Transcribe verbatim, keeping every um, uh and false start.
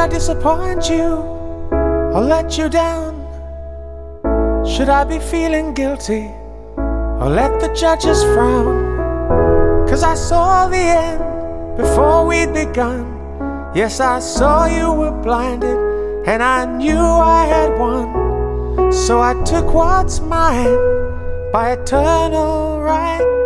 I disappoint you or let you down? Should I be feeling guilty or let the judges frown? 'Cause I saw the end before we'd begun. Yes, I saw you were blinded and I knew I had won. So I took what's mine by eternal right.